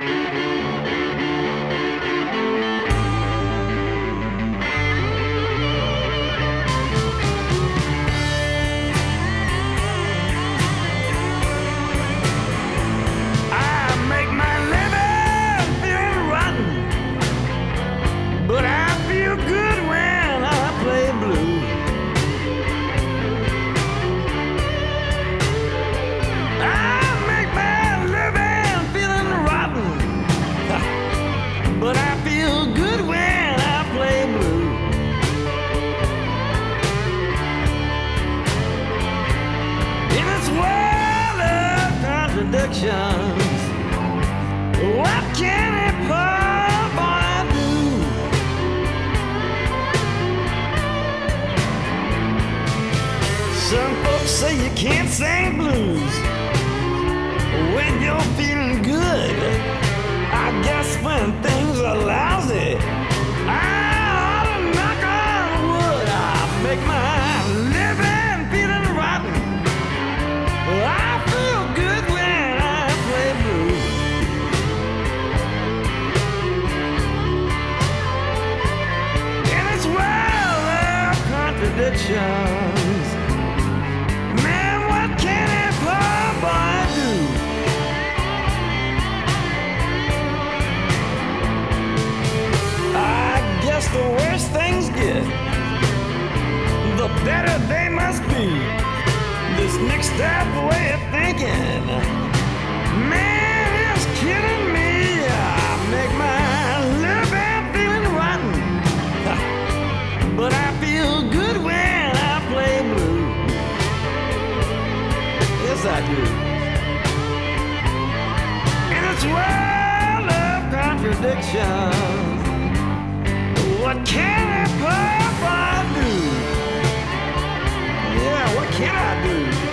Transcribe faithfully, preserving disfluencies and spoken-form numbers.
What can a poor boy do? Some folks say you can't sing blues when you're feeling good. I guess when things are lousy, I ought to knock on wood. I make my living feeling rotten. I feel good when I play blues. In this world of contradictions, man, what can a poor boy do? I guess the worse things get, the better they must be. This mixed up way of thinking, man, it's killing me. I make my living feeling rotten, but I feel good when I play blue. Yes, I do. In this world of contradictions, what can a poor boy do? Yeah, what can I do?